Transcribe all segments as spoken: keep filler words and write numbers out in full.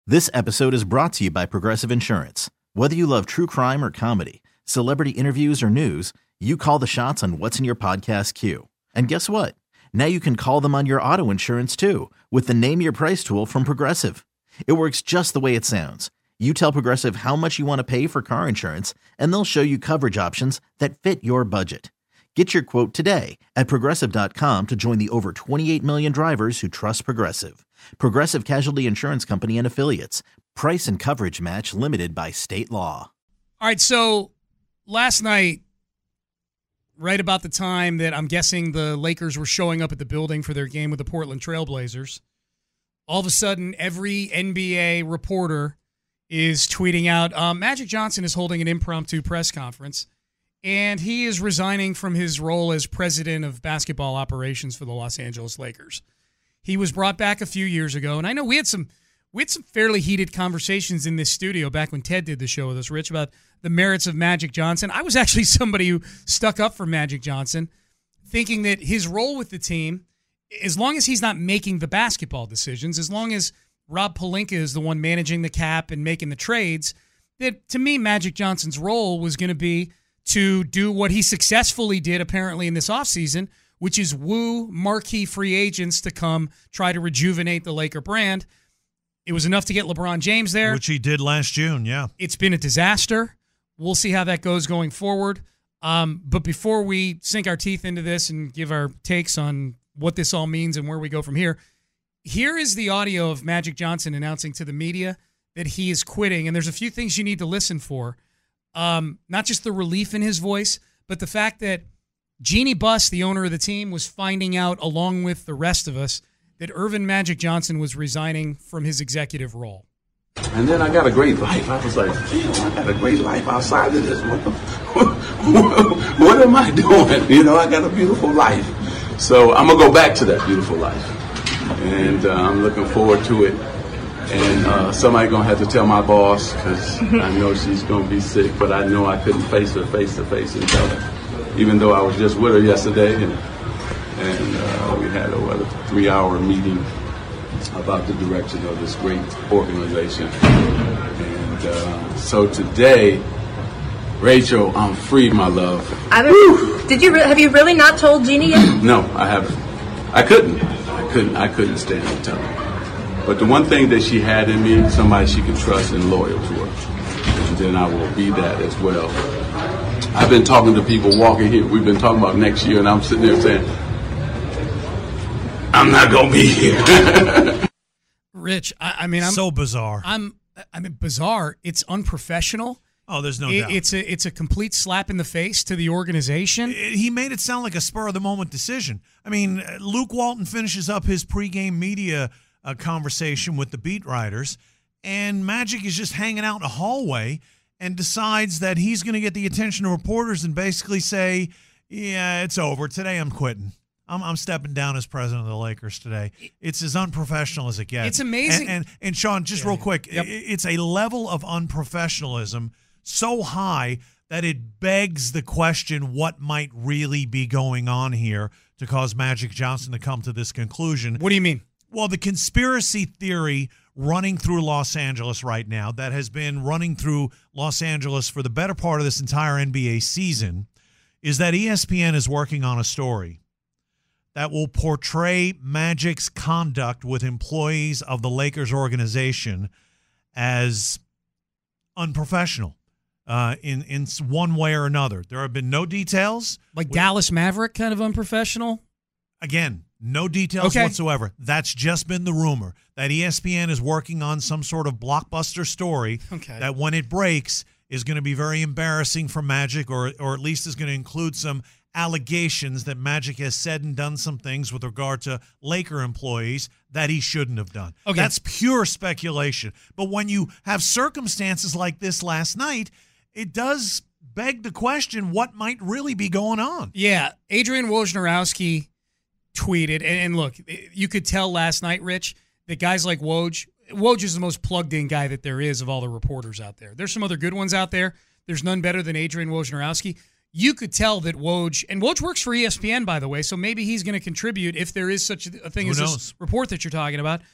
This episode is brought to you by Progressive Insurance. Whether you love true crime or comedy, celebrity interviews or news, you call the shots on what's in your podcast queue. And guess what? Now you can call them on your auto insurance too with the Name Your Price tool from Progressive. It works just the way it sounds. You tell Progressive how much you want to pay for car insurance, and they'll show you coverage options that fit your budget. Get your quote today at Progressive dot com to join the over twenty-eight million drivers who trust Progressive. Progressive Casualty Insurance Company and Affiliates. Price and coverage match limited by state law. All right, so last night, right about the time that I'm guessing the Lakers were showing up at the building for their game with the Portland Trail Blazers, all of a sudden every N B A reporter is tweeting out, um, Magic Johnson is holding an impromptu press conference, and he is resigning from his role as president of basketball operations for the Los Angeles Lakers. He was brought back a few years ago, and I know we had some we had some fairly heated conversations in this studio back when Ted did the show with us, Rich, about the merits of Magic Johnson. I was actually somebody who stuck up for Magic Johnson, thinking that his role with the team, as long as he's not making the basketball decisions, as long as Rob Pelinka is the one managing the cap and making the trades, that to me, Magic Johnson's role was going to be to do what he successfully did apparently in this offseason, which is woo marquee free agents to come try to rejuvenate the Laker brand. It was enough to get LeBron James there. Which he did last June, yeah. It's been a disaster. We'll see how that goes going forward. Um, but before we sink our teeth into this and give our takes on what this all means and where we go from here, here is the audio of Magic Johnson announcing to the media that he is quitting. And there's a few things you need to listen for. Um, not just the relief in his voice, but the fact that Jeannie Buss, the owner of the team, was finding out, along with the rest of us, that Earvin Magic Johnson was resigning from his executive role. And then I got a great life. I was like, damn, I got a great life outside of this. What, the, what, what am I doing? You know, I got a beautiful life. So I'm going to go back to that beautiful life. And uh, I'm looking forward to it. And uh, somebody going to have to tell my boss, because I know she's going to be sick, but I know I couldn't face her face to face and tell her. Even though I was just with her yesterday, and, and uh, we had a, what, a three-hour meeting about the direction of this great organization. And uh, so today, Rachel, I'm free, my love. I was, did you? Re- have you really not told Jeannie yet? No, I haven't. I couldn't. I couldn't. I couldn't stand to tell her. But the one thing that she had in me, somebody she could trust and loyal to her, and then I will be that as well. I've been talking to people walking here. We've been talking about next year, and I'm sitting there saying, I'm not going to be here. Rich, I, I mean, I'm so bizarre. I'm, I mean, bizarre. It's unprofessional. Oh, there's no it, doubt. It's a, it's a complete slap in the face to the organization. It, he made it sound like a spur-of-the-moment decision. I mean, Luke Walton finishes up his pregame media uh, conversation with the beat writers, and Magic is just hanging out in a hallway and decides that he's going to get the attention of reporters and basically say, yeah, it's over. Today I'm quitting. I'm, I'm stepping down as president of the Lakers today. It's as unprofessional as it gets. It's amazing. And, and, and Sean, just yeah, real quick, yep. It's a level of unprofessionalism so high that it begs the question, what might really be going on here to cause Magic Johnson to come to this conclusion? What do you mean? Well, the conspiracy theory running through Los Angeles right now, that has been running through Los Angeles for the better part of this entire N B A season, is that E S P N is working on a story that will portray Magic's conduct with employees of the Lakers organization as unprofessional uh, in, in one way or another. There have been no details. Like we, Dallas Maverick kind of unprofessional? Again, no details okay. whatsoever. That's just been the rumor that E S P N is working on some sort of blockbuster story okay. that when it breaks is going to be very embarrassing for Magic, or or at least is going to include some allegations that Magic has said and done some things with regard to Laker employees that he shouldn't have done. Okay. That's pure speculation. But when you have circumstances like this last night, it does beg the question, what might really be going on? Yeah, Adrian Wojnarowski tweeted, and, and look, you could tell last night, Rich, that guys like Woj, Woj is the most plugged-in guy that there is of all the reporters out there. There's some other good ones out there. There's none better than Adrian Wojnarowski. You could tell that Woj, and Woj works for E S P N, by the way, so maybe he's going to contribute if there is such a thing Who as knows? this report that you're talking about.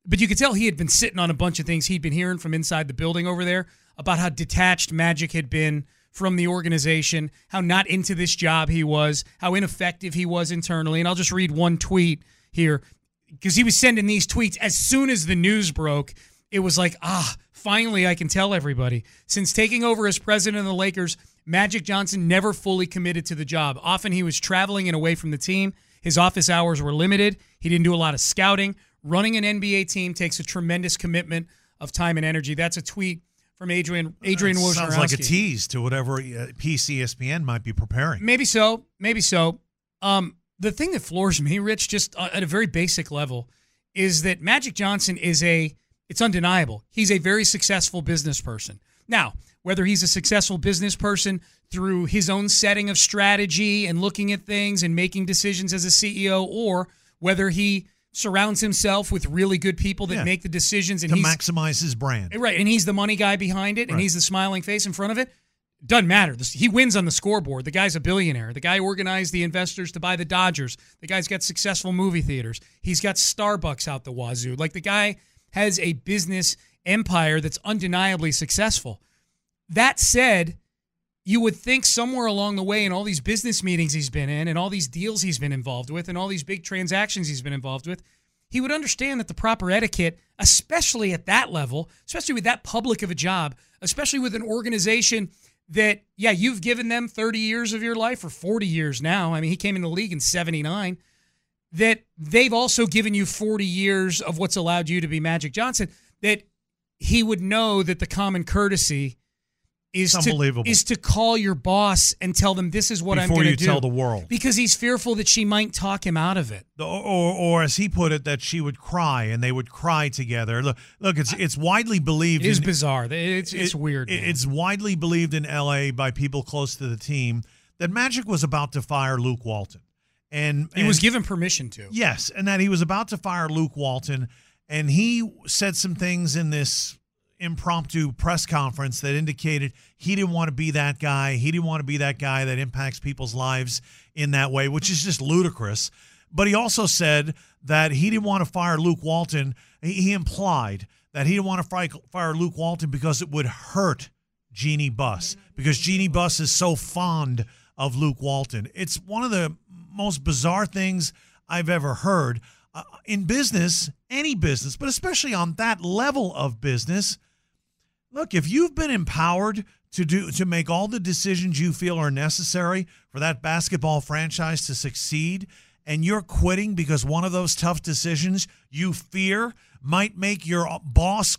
But you could tell he had been sitting on a bunch of things he'd been hearing from inside the building over there about how detached Magic had been from the organization, how not into this job he was, how ineffective he was internally. And I'll just read one tweet here, because he was sending these tweets as soon as the news broke. It was like, ah, finally I can tell everybody. Since taking over as president of the Lakers, Magic Johnson never fully committed to the job. Often he was traveling and away from the team. His office hours were limited. He didn't do a lot of scouting. Running an N B A team takes a tremendous commitment of time and energy. That's a tweet from Adrian Adrian Wojnarowski. Sounds like a tease to whatever piece E S P N might be preparing. Maybe so. Maybe so. Um, the thing that floors me, Rich, just at a very basic level, is that Magic Johnson is a, it's undeniable, he's a very successful business person. Now, whether he's a successful business person through his own setting of strategy and looking at things and making decisions as a C E O, or whether he surrounds himself with really good people that yeah. make the decisions and to he's, maximize his brand. Right, and he's the money guy behind it, and right. he's the smiling face in front of it. Doesn't matter. He wins on the scoreboard. The guy's a billionaire. The guy organized the investors to buy the Dodgers. The guy's got successful movie theaters. He's got Starbucks out the wazoo. Like, the guy has a business empire that's undeniably successful. That said, you would think somewhere along the way in all these business meetings he's been in and all these deals he's been involved with and all these big transactions he's been involved with, he would understand that the proper etiquette, especially at that level, especially with that public of a job, especially with an organization that, yeah, you've given them thirty years of your life, or forty years now. I mean, he came in the league in seventy-nine. That they've also given you forty years of what's allowed you to be Magic Johnson, that he would know that the common courtesy is to, is to call your boss and tell them, this is what Before I'm going to do. Before you tell the world. Because he's fearful that she might talk him out of it. Or, or, or as he put it, that she would cry and they would cry together. Look, look, it's it's widely believed. It is in, bizarre. It's, it's it, weird. It, it's widely believed in L A by people close to the team that Magic was about to fire Luke Walton. And he and, was given permission to. Yes, and that he was about to fire Luke Walton. And he said some things in this impromptu press conference that indicated he didn't want to be that guy. He didn't want to be that guy that impacts people's lives in that way, which is just ludicrous. But he also said that he didn't want to fire Luke Walton. He implied that he didn't want to fire Luke Walton because it would hurt Jeannie Buss, because Jeannie Buss is so fond of Luke Walton. It's one of the most bizarre things I've ever heard. Uh, in business, any business, but especially on that level of business, look, if you've been empowered to do to make all the decisions you feel are necessary for that basketball franchise to succeed, and you're quitting because one of those tough decisions you fear might make your boss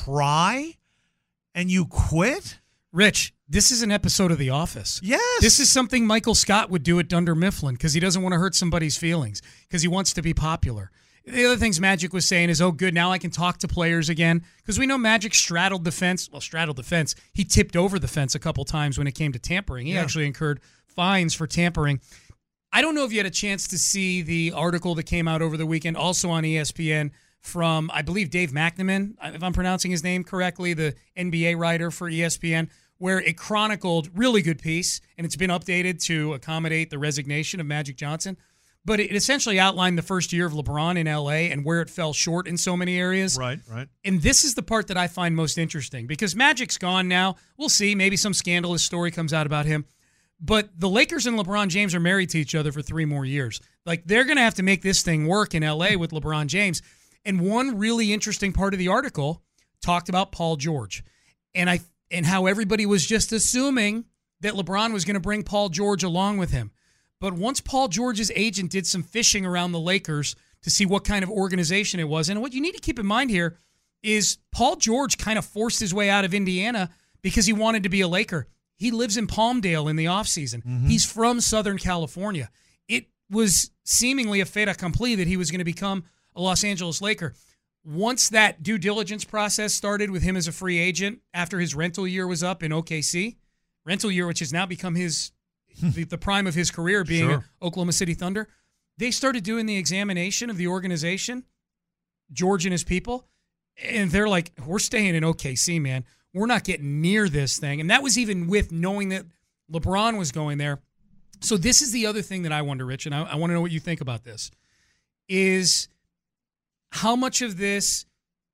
cry, and you quit? Rich, this is an episode of The Office. Yes. This is something Michael Scott would do at Dunder Mifflin because he doesn't want to hurt somebody's feelings, because he wants to be popular. The other things Magic was saying is, oh, good, now I can talk to players again. Because we know Magic straddled the fence. Well, straddled the fence. He tipped over the fence a couple times when it came to tampering. He yeah. actually incurred fines for tampering. I don't know if you had a chance to see the article that came out over the weekend, also on E S P N, from, I believe, Dave McNamara, if I'm pronouncing his name correctly, the N B A writer for E S P N, where it chronicled, really good piece, and it's been updated to accommodate the resignation of Magic Johnson. But it essentially outlined the first year of LeBron in L A and where it fell short in so many areas. Right, right. And this is the part that I find most interesting, because Magic's gone now. We'll see. Maybe some scandalous story comes out about him. But the Lakers and LeBron James are married to each other for three more years. Like, they're going to have to make this thing work in L A with LeBron James. And one really interesting part of the article talked about Paul George. And I and how everybody was just assuming that LeBron was going to bring Paul George along with him. But once Paul George's agent did some fishing around the Lakers to see what kind of organization it was, and what you need to keep in mind here is Paul George kind of forced his way out of Indiana because he wanted to be a Laker. He lives in Palmdale in the offseason. Mm-hmm. He's from Southern California. It was seemingly a fait accompli that he was going to become a Los Angeles Laker. Once that due diligence process started with him as a free agent after his rental year was up in O K C, rental year which has now become his the, the prime of his career being sure. Oklahoma City Thunder, they started doing the examination of the organization, George and his people, and they're like, we're staying in O K C, man. We're not getting near this thing. And that was even with knowing that LeBron was going there. So this is the other thing that I wonder, Rich, and I, I want to know what you think about this, is how much of this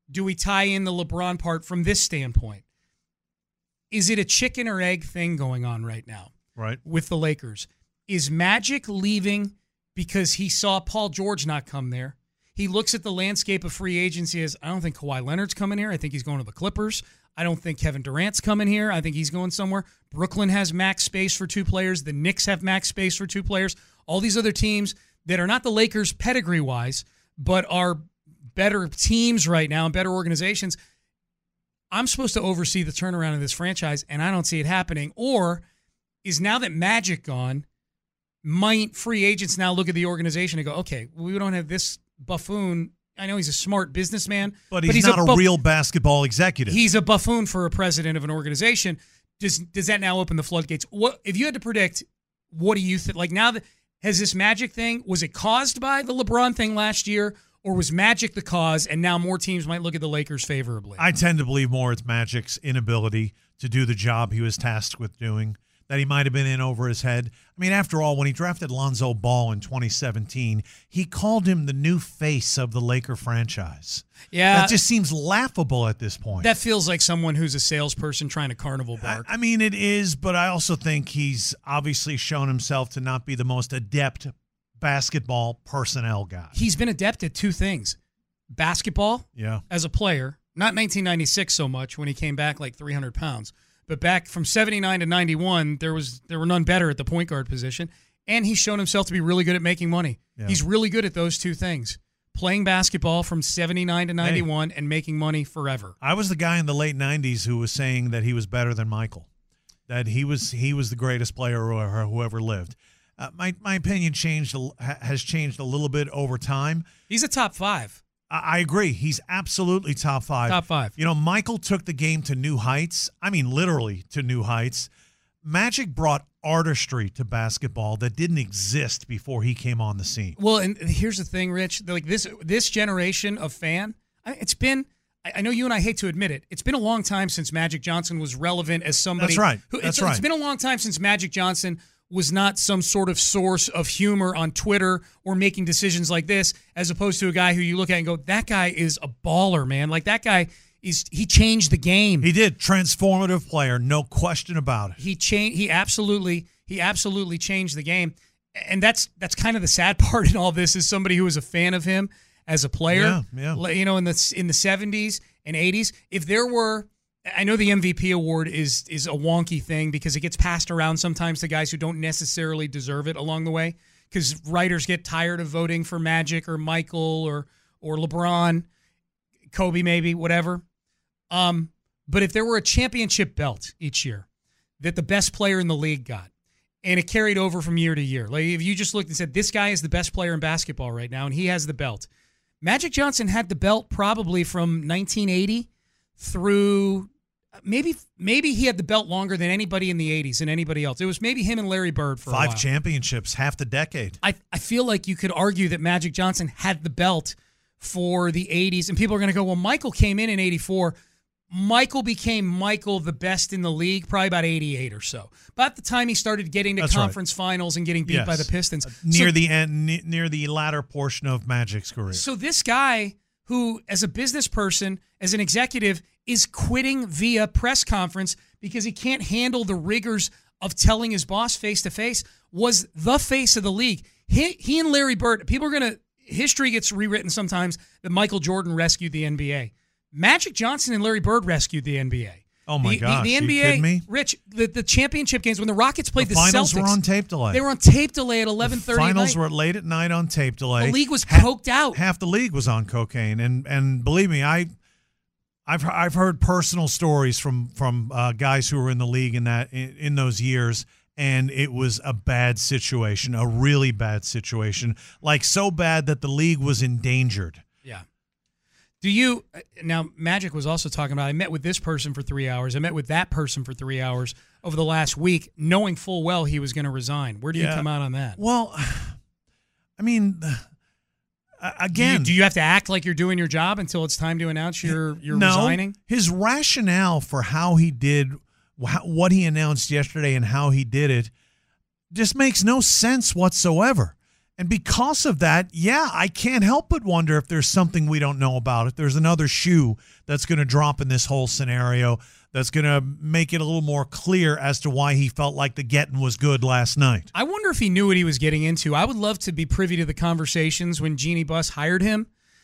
do we tie in the LeBron part from this standpoint? Is it a chicken or egg thing going on right now? Right. With the Lakers? Is Magic leaving because he saw Paul George not come there? He looks at the landscape of free agency as, I don't think Kawhi Leonard's coming here. I think he's going to the Clippers. I don't think Kevin Durant's coming here. I think he's going somewhere. Brooklyn has max space for two players. The Knicks have max space for two players. All these other teams that are not the Lakers pedigree-wise, but are better teams right now and better organizations. I'm supposed to oversee the turnaround of this franchise, and I don't see it happening. Or is now that Magic gone, might free agents now look at the organization and go, okay, we don't have this buffoon. I know he's a smart businessman, but he's, but he's not a, buff- real basketball executive. He's a buffoon for a president of an organization. Does does that now open the floodgates? What if you had to predict? What do you think? Like now that has this Magic thing? Was it caused by the LeBron thing last year, or was Magic the cause? And now more teams might look at the Lakers favorably. I tend to believe more it's Magic's inability to do the job he was tasked with doing, that he might have been in over his head. I mean, after all, when he drafted Lonzo Ball in twenty seventeen, he called him the new face of the Laker franchise. Yeah. That just seems laughable at this point. That feels like someone who's a salesperson trying to carnival bark. I, I mean, it is, but I also think he's obviously shown himself to not be the most adept basketball personnel guy. He's been adept at two things. Basketball, yeah, as a player, not nineteen ninety-six so much when he came back like three hundred pounds. But back from seventy-nine to ninety-one, there was there were none better at the point guard position. And he's shown himself to be really good at making money. Yeah. He's really good at those two things. Playing basketball from seventy-nine to ninety-one hey, and making money forever. I was the guy in the late nineties who was saying that he was better than Michael. That he was he was the greatest player who, who ever lived. Uh, my, my opinion changed has changed a little bit over time. He's a top five. I agree. He's absolutely top five. Top five. You know, Michael took the game to new heights. I mean, literally to new heights. Magic brought artistry to basketball that didn't exist before he came on the scene. Well, and here's the thing, Rich. Like this, this generation of fan, it's been. I know you and I hate to admit it. It's been a long time since Magic Johnson was relevant as somebody. That's right. Who, That's it's, right. It's been a long time since Magic Johnson was not some sort of source of humor on Twitter or making decisions like this, as opposed to a guy who you look at and go, that guy is a baller, man. Like that guy is, he changed the game. He did. Transformative player, no question about it. He changed, he absolutely, he absolutely changed the game. And that's, that's kind of the sad part in all this is somebody who was a fan of him as a player, yeah, yeah. you know, in the, in the seventies and eighties. If there were, I know the M V P award is is a wonky thing because it gets passed around sometimes to guys who don't necessarily deserve it along the way because writers get tired of voting for Magic or Michael or or LeBron, Kobe maybe, whatever. Um, but if there were a championship belt each year that the best player in the league got and it carried over from year to year, like if you just looked and said, this guy is the best player in basketball right now and he has the belt. Magic Johnson had the belt probably from nineteen eighty through maybe maybe he had the belt longer than anybody in the eighties and anybody else. It was maybe him and Larry Bird for five a while. championships, half the decade. I, I feel like you could argue that Magic Johnson had the belt for the eighties, and people are going to go, well, Michael came in in eighty-four. Michael became Michael the best in the league probably about eighty-eight or so. About the time he started getting to That's conference right. finals and getting beat yes. by the Pistons. Uh, near so, the end, near the latter portion of Magic's career. So this guy who, as a business person, as an executive, is quitting via press conference because he can't handle the rigors of telling his boss face-to-face, was the face of the league. He, he and Larry Bird, people are going to, history gets rewritten sometimes that Michael Jordan rescued the N B A. Magic Johnson and Larry Bird rescued the N B A. Oh, my the, gosh. The, the N B A, Are you kidding me? Rich, the, the championship games, when the Rockets played the, the, finals Celtics. were on tape delay. They were on tape delay at eleven thirty The finals at night. were late at night on tape delay. The league was half, coked out. Half the league was on cocaine. And and believe me, I, I've I've heard personal stories from from uh, guys who were in the league in that in, in those years, and it was a bad situation, a really bad situation, like so bad that the league was endangered. Yeah. Do you now? Magic was also talking about. I met with this person for three hours. I met with that person for three hours over the last week, knowing full well he was going to resign. Where do you yeah. come out on that? Well, I mean, uh, again, do you, do you have to act like you're doing your job until it's time to announce you're you're no, resigning? His rationale for how he did what he announced yesterday and how he did it just makes no sense whatsoever. And because of that, yeah, I can't help but wonder if there's something we don't know about. If there's another shoe that's going to drop in this whole scenario that's going to make it a little more clear as to why he felt like the getting was good last night. I wonder if he knew what he was getting into. I would love to be privy to the conversations when Jeannie Buss hired him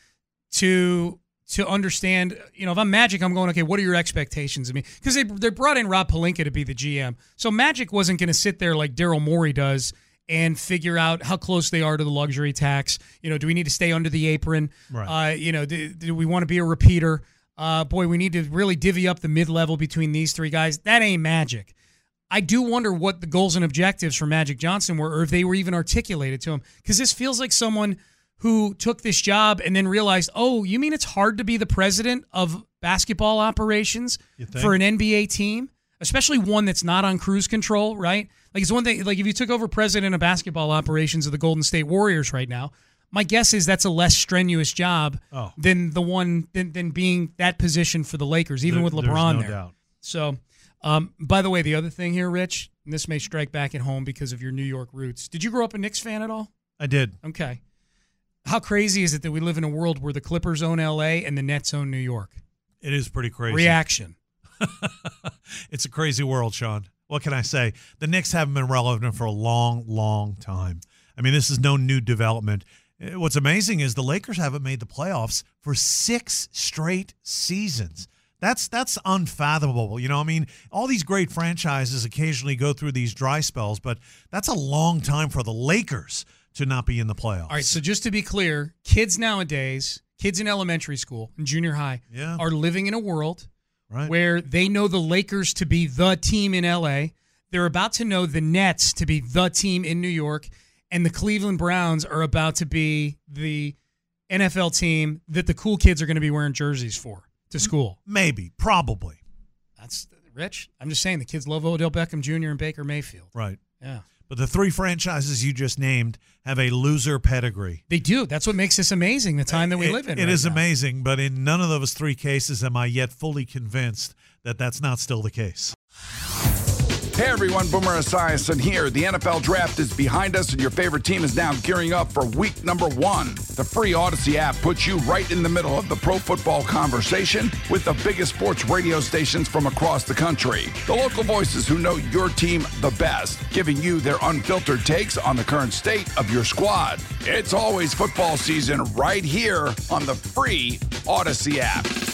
to to understand, you know, if I'm Magic, I'm going, okay, what are your expectations of me? Because they, they brought in Rob Pelinka to be the G M. So Magic wasn't going to sit there like Daryl Morey does and figure out how close they are to the luxury tax. You know, do we need to stay under the apron? Right. Uh, you know, do, do we want to be a repeater? Uh, boy, we need to really divvy up the mid-level between these three guys. That ain't Magic. I do wonder what the goals and objectives for Magic Johnson were, or if they were even articulated to him, because this feels like someone who took this job and then realized, oh, you mean it's hard to be the president of basketball operations for an N B A team, especially one that's not on cruise control, right? Like it's one thing, like if you took over president of basketball operations of the Golden State Warriors right now, my guess is that's a less strenuous job oh. than the one than, than being that position for the Lakers, even there, with LeBron no there. Doubt. So, um, by the way, the other thing here, Rich, and this may strike back at home because of your New York roots. Did you grow up a Knicks fan at all? I did. Okay. How crazy is it that we live in a world where the Clippers own L A and the Nets own New York? It is pretty crazy. Reaction. It's a crazy world, Sean. What can I say? The Knicks haven't been relevant for a long, long time. I mean, this is no new development. What's amazing is the Lakers haven't made the playoffs for six straight seasons. That's that's unfathomable. You know, I mean, all these great franchises occasionally go through these dry spells, but that's a long time for the Lakers to not be in the playoffs. All right, so just to be clear, kids nowadays, kids in elementary school and junior high, yeah. are living in a world right. where they know the Lakers to be the team in L A. They're about to know the Nets to be the team in New York, and the Cleveland Browns are about to be the N F L team that the cool kids are going to be wearing jerseys for to school. Maybe, probably. That's Rich. I'm just saying the kids love Odell Beckham Junior and Baker Mayfield. Right. Yeah. But the three franchises you just named have a loser pedigree. They do. That's what makes this amazing, the time that we it, live in. It right is now. amazing, but in none of those three cases am I yet fully convinced that that's not still the case. Hey everyone, Boomer Esiason here. The N F L Draft is behind us and your favorite team is now gearing up for week number one. The free Odyssey app puts you right in the middle of the pro football conversation with the biggest sports radio stations from across the country. The local voices who know your team the best, giving you their unfiltered takes on the current state of your squad. It's always football season right here on the free Odyssey app.